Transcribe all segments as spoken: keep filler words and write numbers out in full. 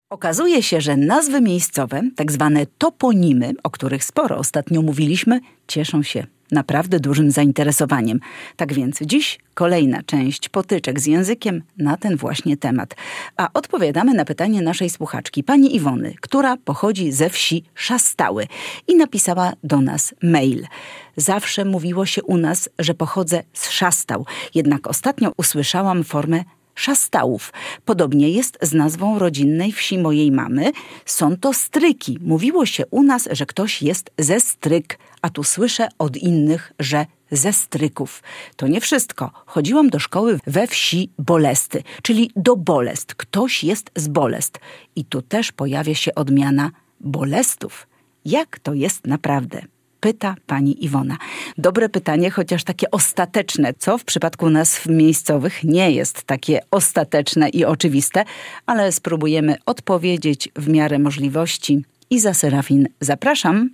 Okazuje się, że nazwy miejscowe, tak zwane toponimy, o których sporo ostatnio mówiliśmy, cieszą się naprawdę dużym zainteresowaniem. Tak więc dziś kolejna część potyczek z językiem na ten właśnie temat. A odpowiadamy na pytanie naszej słuchaczki, pani Iwony, która pochodzi ze wsi Szastały i napisała do nas mail. Zawsze mówiło się u nas, że pochodzę z Szastał, jednak ostatnio usłyszałam formę Szastałów. Podobnie jest z nazwą rodzinnej wsi mojej mamy. Są to Stryki. Mówiło się u nas, że ktoś jest ze Stryk, a tu słyszę od innych, że ze Stryków. To nie wszystko. Chodziłam do szkoły we wsi Bolesty, czyli do Bolest. Ktoś jest z Bolest. I tu też pojawia się odmiana Bolestów. Jak to jest naprawdę? Pyta pani Iwona. Dobre pytanie, chociaż takie ostateczne, co w przypadku nazw miejscowych nie jest takie ostateczne i oczywiste, ale spróbujemy odpowiedzieć w miarę możliwości. Iza Serafin, zapraszam.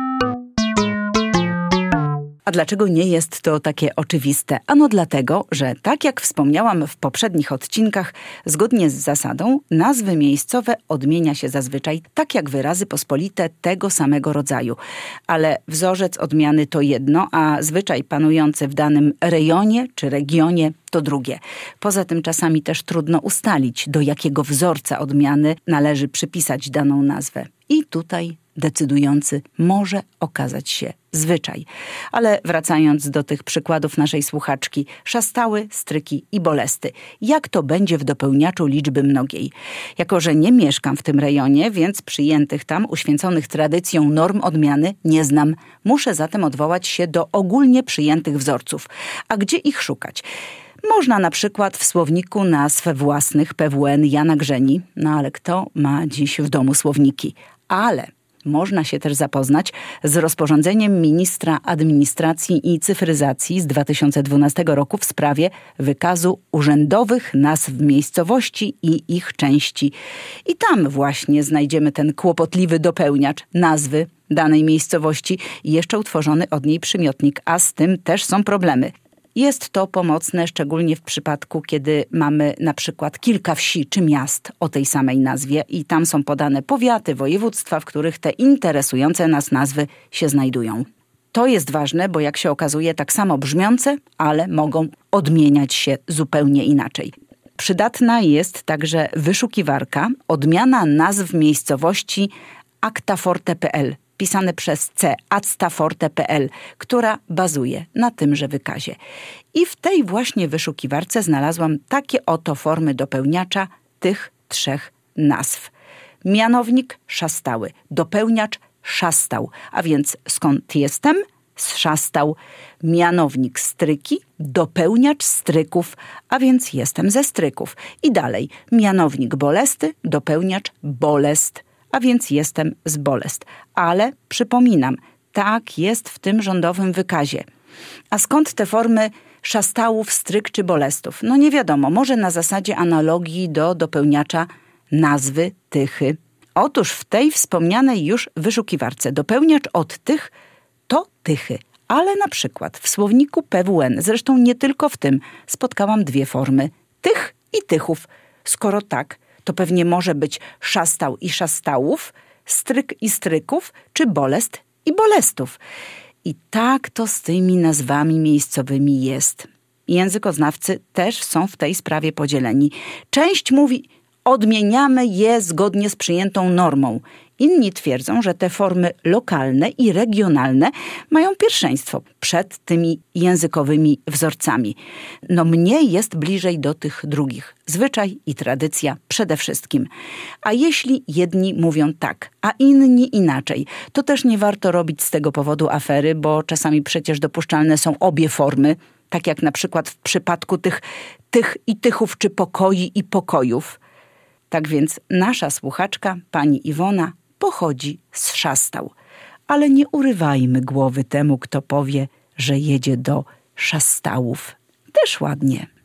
A dlaczego nie jest to takie oczywiste? Ano dlatego, że tak jak wspomniałam w poprzednich odcinkach, zgodnie z zasadą nazwy miejscowe odmienia się zazwyczaj tak jak wyrazy pospolite tego samego rodzaju. Ale wzorzec odmiany to jedno, a zwyczaj panujący w danym rejonie czy regionie to drugie. Poza tym czasami też trudno ustalić, do jakiego wzorca odmiany należy przypisać daną nazwę. I tutaj decydujący może okazać się zwyczaj. Ale wracając do tych przykładów naszej słuchaczki, Szastały, Stryki i Bolesty. Jak to będzie w dopełniaczu liczby mnogiej? Jako że nie mieszkam w tym rejonie, więc przyjętych tam, uświęconych tradycją norm odmiany nie znam. Muszę zatem odwołać się do ogólnie przyjętych wzorców. A gdzie ich szukać? Można na przykład w słowniku nazw własnych P W N Jana Grzeni, no ale kto ma dziś w domu słowniki? Ale można się też zapoznać z rozporządzeniem ministra administracji i cyfryzacji z dwa tysiące dwunastego roku w sprawie wykazu urzędowych nazw miejscowości i ich części. I tam właśnie znajdziemy ten kłopotliwy dopełniacz nazwy danej miejscowości i jeszcze utworzony od niej przymiotnik, a z tym też są problemy. Jest to pomocne szczególnie w przypadku, kiedy mamy na przykład kilka wsi czy miast o tej samej nazwie i tam są podane powiaty, województwa, w których te interesujące nas nazwy się znajdują. To jest ważne, bo jak się okazuje tak samo brzmiące, ale mogą odmieniać się zupełnie inaczej. Przydatna jest także wyszukiwarka, odmiana nazw miejscowości actaforte kropka p l. pisane przez C, actaforte kropka p l, która bazuje na tymże wykazie. I w tej właśnie wyszukiwarce znalazłam takie oto formy dopełniacza tych trzech nazw. Mianownik Szastały, dopełniacz Szastał, a więc skąd jestem? Z Szastał. Mianownik Stryki, dopełniacz Stryków, a więc jestem ze Stryków. I dalej, mianownik Bolesty, dopełniacz Bolest, a więc jestem z Bolest. Ale przypominam, tak jest w tym rządowym wykazie. A skąd te formy Szastałów, Stryk czy Bolestów? No nie wiadomo, może na zasadzie analogii do dopełniacza nazwy Tychy. Otóż w tej wspomnianej już wyszukiwarce dopełniacz od tych to Tychy. Ale na przykład w słowniku P W N, zresztą nie tylko w tym, spotkałam dwie formy. Tych i Tychów. Skoro tak, to pewnie może być Szastał i Szastałów, Stryk i Stryków, czy Bolest i Bolestów. I tak to z tymi nazwami miejscowymi jest. Językoznawcy też są w tej sprawie podzieleni. Część mówi, odmieniamy je zgodnie z przyjętą normą. Inni twierdzą, że te formy lokalne i regionalne mają pierwszeństwo przed tymi językowymi wzorcami. No mnie jest bliżej do tych drugich. Zwyczaj i tradycja przede wszystkim. A jeśli jedni mówią tak, a inni inaczej, to też nie warto robić z tego powodu afery, bo czasami przecież dopuszczalne są obie formy, tak jak na przykład w przypadku tych tych i tychów, czy pokoi i pokojów. Tak więc nasza słuchaczka, pani Iwona, pochodzi z Szastał. Ale nie urywajmy głowy temu, kto powie, że jedzie do Szastałów. Też ładnie.